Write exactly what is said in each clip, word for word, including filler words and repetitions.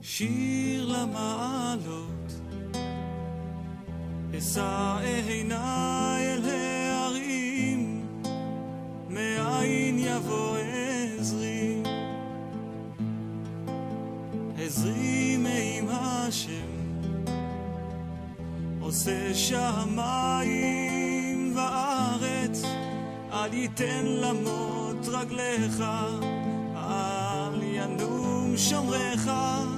שיר למעלות, אשא עיניי אל ההרים, מאין יבוא עזרי, עזרי מעם השם, עושה שמיים וארץ, אל ייתן למות רגליך, אל ינום שומרך,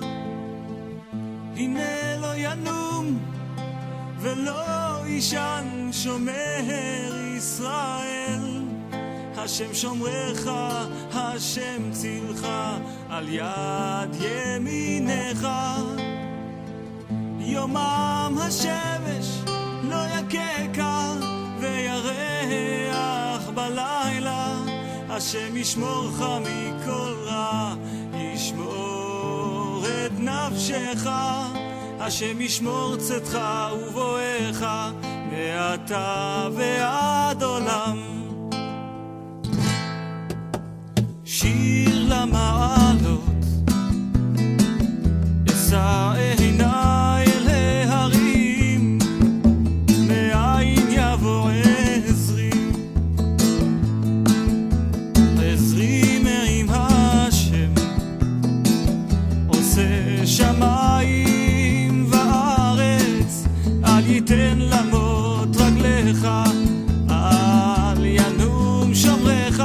הנה לא ינום ולא ישן שומר ישראל, השם שומרך, השם צילך, על יד ימינך. יומם השמש לא יקקה וירח בלילה, השם ישמורך מכל רע, ישמור את נפשך, השם ישמור צאתך ובואך מעתה ועד עולם. שיר למעלות, אשא עיניי אל ההרים, מאין יבוא עזרי, עזרי מעם השם, עושה שמיים וארץ, אל ייתן למות רגליך, אל ינום שומרך,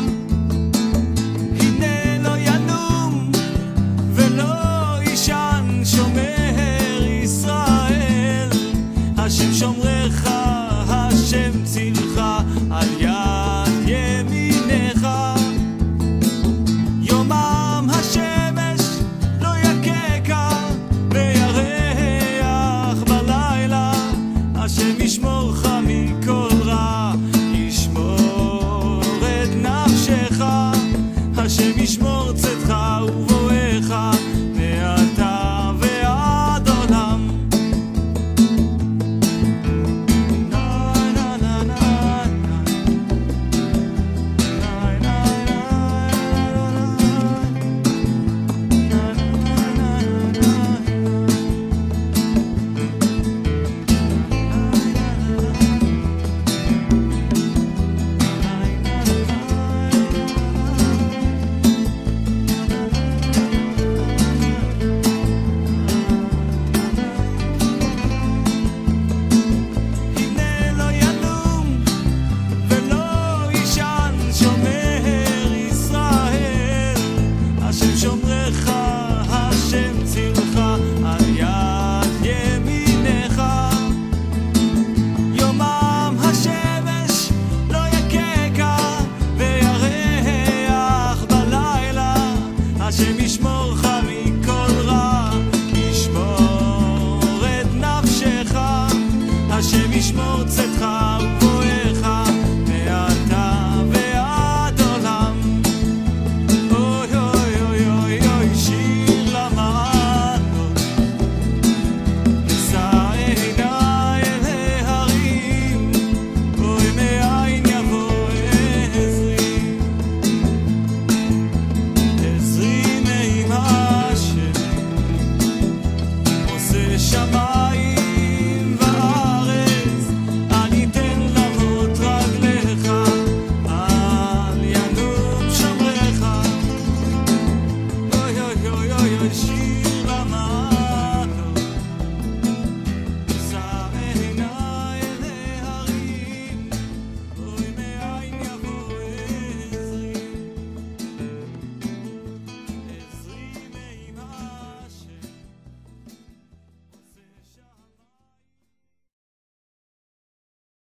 הנה לא ינום ולא ישן שומר ישראל, השם שומרך, השם צילך, על יד ימינך. יומם השמש לא יקקה וירח בלילה, השם ישמורך מכל רע, ישמור את נפשך, השם ישמור צאתך ובואך מעתה ועד עולם. השם ישמור צאתך ובואך מעתה ועד עולם. אוי אוי אוי אוי אוי, שיר למעלות, אשא עיניי אל ההרים, אוי מאין יבוא עזרי, עזרי מעם השם, עושה שמיים she